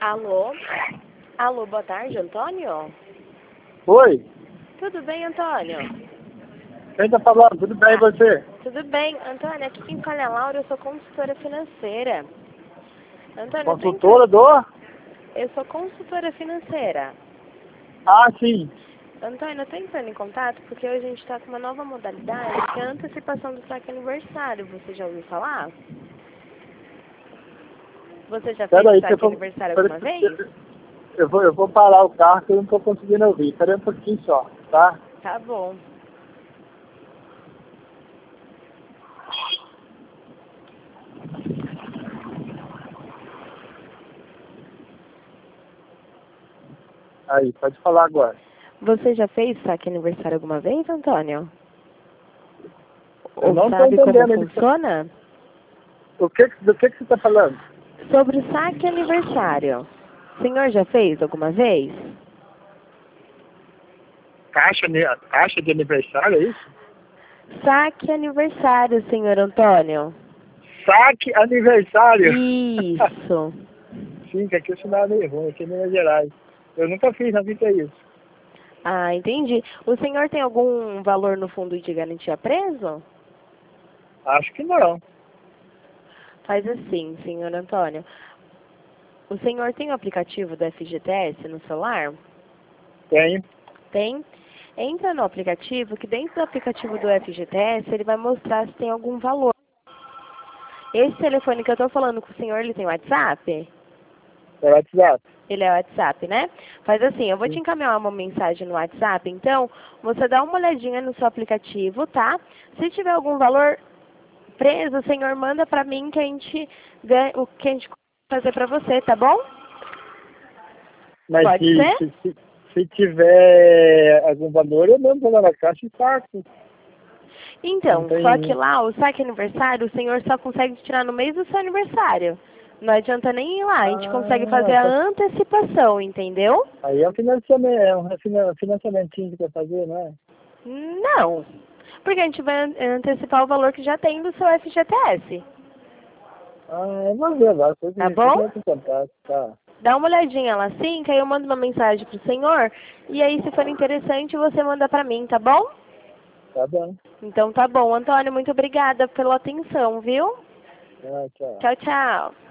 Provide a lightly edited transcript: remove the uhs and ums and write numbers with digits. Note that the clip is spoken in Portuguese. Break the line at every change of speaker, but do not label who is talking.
Alô? Alô, boa tarde, Antônio?
Oi,
Tudo bem, Antônio?
quem tá falando? Tudo bem, e você?
Tudo bem, Antônio, aqui quem fala é a Laura, eu sou consultora financeira. Antônio,
Consultora do?
eu sou consultora financeira.
Ah, sim.
Antônio, eu tô entrando em contato porque hoje a gente tá com uma nova modalidade, que é a antecipação do saque aniversário. Você já ouviu falar? Você já fez
Pera
o
aí que
saque aniversário alguma vez?
eu vou parar o carro que eu não tô conseguindo ouvir. Pera aí um pouquinho só, tá?
Tá bom.
Aí, pode falar agora.
Você já fez saque aniversário alguma vez, Antônio?
Eu
Ou
não tô
sabe como
entendendo.
funciona?
Do que você tá falando?
Sobre o saque aniversário. O senhor já fez alguma vez?
Caixa de aniversário, é isso?
Saque aniversário, senhor Antônio.
Saque aniversário.
Isso.
Sim, que aqui o sinal é meio ruim, aqui em Minas Gerais. Eu nunca fiz na vida isso.
Ah, entendi. O senhor tem algum valor no fundo de garantia preso?
Acho que não.
Faz assim, senhor Antônio. O senhor tem o aplicativo do FGTS no celular?
Tenho.
Tem? Entra no aplicativo, que dentro do aplicativo do FGTS ele vai mostrar se tem algum valor. Esse telefone que eu estou falando com o senhor, ele tem WhatsApp?
É WhatsApp.
Ele é WhatsApp, né? Faz assim, eu vou te encaminhar uma mensagem no WhatsApp, então você dá uma olhadinha no seu aplicativo, tá? Se tiver algum valor preso, o senhor manda pra mim que a gente ganha, o que a gente fazer pra você, tá bom?
Mas
Pode ser?
se tiver algum valor, eu mando lá na caixa e saco.
Então,
Não
só
tem...
que lá, o saque aniversário, o senhor só consegue tirar no mês do seu aniversário. Não adianta nem ir lá, a gente consegue fazer a antecipação, entendeu?
Aí é um financiamento, financiamentinho que quer fazer, não é?
Não, porque a gente vai antecipar o valor que já tem do seu FGTS,
Eu vou ver lá,
tá bom?
em contato, tá.
Dá uma olhadinha lá sim, que aí eu mando uma mensagem pro senhor, e aí se for interessante você manda pra mim, tá bom?
Tá bom.
Então tá bom, Antônio, muito obrigada pela atenção, viu?
Tchau.
Tchau, tchau.